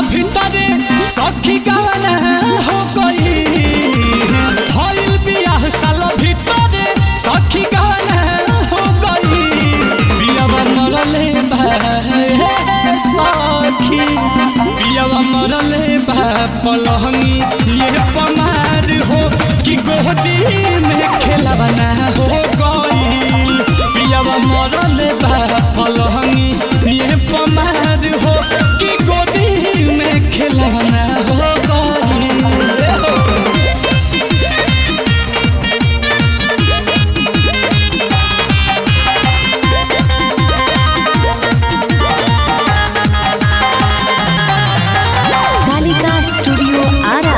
भीतरे सखी गाना हो गई भइल बियाह साल भीतरे सखी गाना हो गई पियावा मरले बा सखी पियावा मरले बा पलहंगी ये पमार हो कि गोदी में खेलवाना हो गई पियावा मरले बा पलहंगी ये पमार हो कि गोदी में खेलवाना हो गई कालिका स्टूडियो आरा।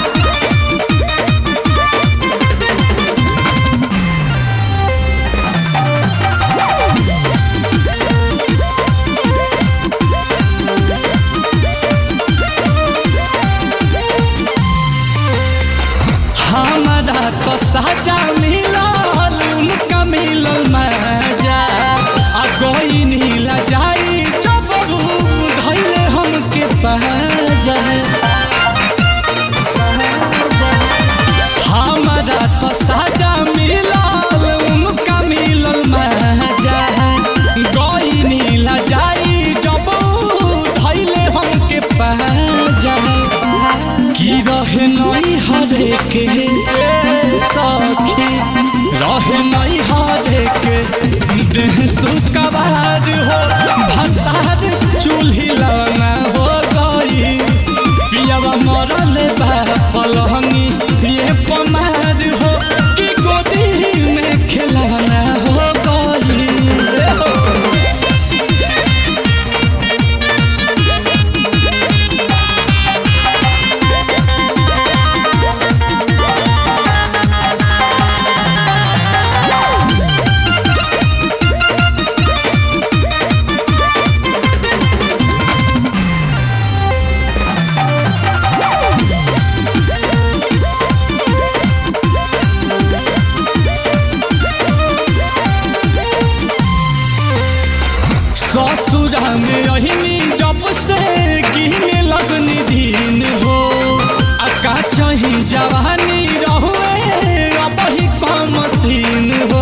हमारा तो साजा मिलल उनका मिलल मजा आ कोई नीला जाई जब धैले हमके पहजा हमारा तो साजा मिलल उनका मिलल मजा कोई नीला जाई जब धैले हमके पहजा की रहे नहीं हरे के सखी रहे नहीं हरे के देह सुकवार हो भतार चूल्ही लाना हो गई पियावा मरले बा पलहंगी ये पमार हो कि गोदी में खेलवाना हो गई ससुरा में अहिनी जब से गिने लगनी दिन हो अका चाही जवानी रहुए अब ही कम सीन हो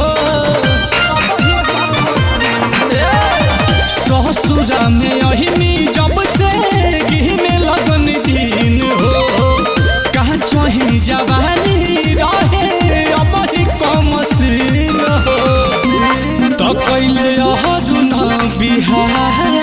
ससुरा में अहिनी जब से गिने लगनी दिन हो का चाही जवानी रहे अब ही कम सीन हो तो कैले अहरुना बिहार